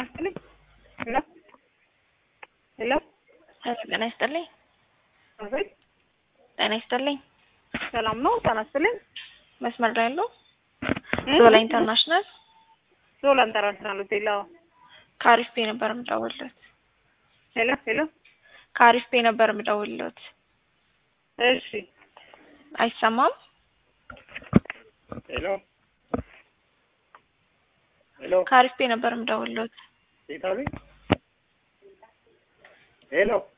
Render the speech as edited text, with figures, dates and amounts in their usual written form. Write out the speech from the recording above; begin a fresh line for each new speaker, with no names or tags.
ይስጥልኝ። ሄሎ ሄሎ
ሄሎ ጤና ይስጥልኝ።
አቤት።
ጤና ይስጥልኝ።
ሰላም ነው? ጤና ይስጥልኝ።
መስመር ላይ ያለው ዞላ ኢንተርናሽናል
ዞላ ኢንተርናሽናል ሆቴል።
ካሪፍ ፔ ነበር የምደውልለት።
ሄሎ ሄሎ
ካሪፍ ፔ ነበር የምደውልለት።
እሺ
አይሰማም?
ሄሎ ሄሎ
ካሪፍ ፔ ነበር የምደውልለት።
ሄሎ ሄሎ